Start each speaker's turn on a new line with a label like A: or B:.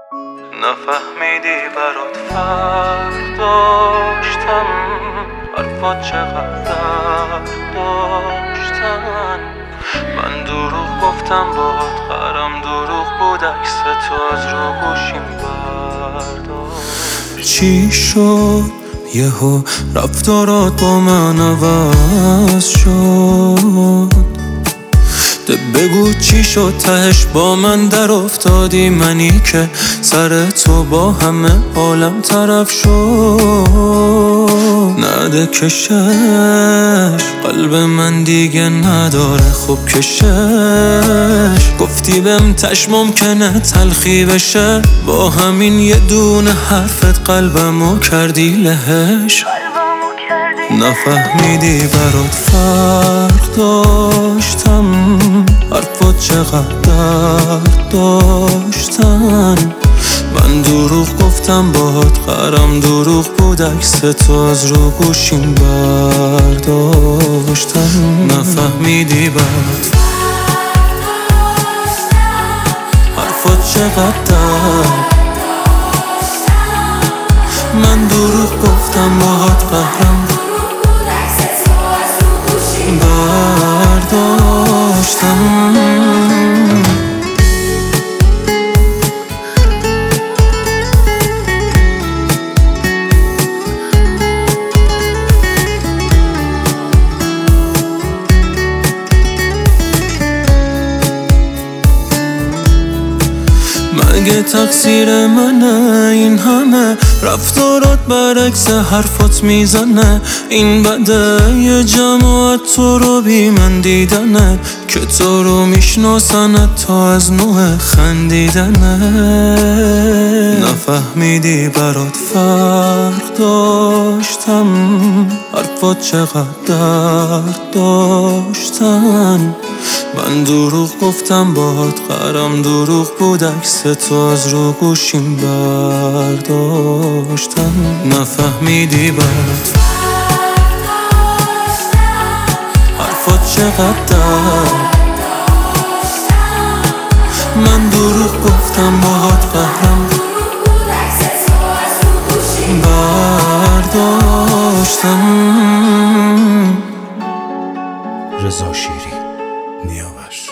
A: نفهمیدی برات فرق داشتم، حرفات چقدر درد داشتن. من دروغ گفتم باهات قرم دروغ بود، عکس تو از رو گوشیم برداشت. چی شد یهو رفتارات با من عوض شد؟ بگو چی شد تهش با من در افتادی، منی که سر تو با همه عالم طرف شد. نده کشش قلب من دیگه نداره خوب کشش، گفتی بهم تش ممکنه تلخی بشه، با همین یه دونه حرفت قلبمو کردی لهش. نفهمیدی برات فرق داشتم، حرفات چقدر درد داشتن. من دروغ گفتم باهات قرم دروغ بود، عکس تو از رو گوشیم برداشتم. نفهمیدی برات حرفات چقدر درد، من دروغ گفتم باهات قهرم برداشتم. مگه تقصیر منه این همه رفتارات برعکس حرفات میزنه؟ این بده یه جماعت تو رو بی من دیدنه، که تو رو میشناسنه تا از نوع خندیدنه. نفهمیدی برات فرق داشتم، حرفات چقدر درد داشتن. من دروغ گفتم باهات قرم دروغ بود، عکس تو از رو گوشیم برداشتم. نفهمیدی برات حرفات چقدر درد، من دروغ گفتم باهات قهرم برداشتم.
B: رضا شیری نیاوش.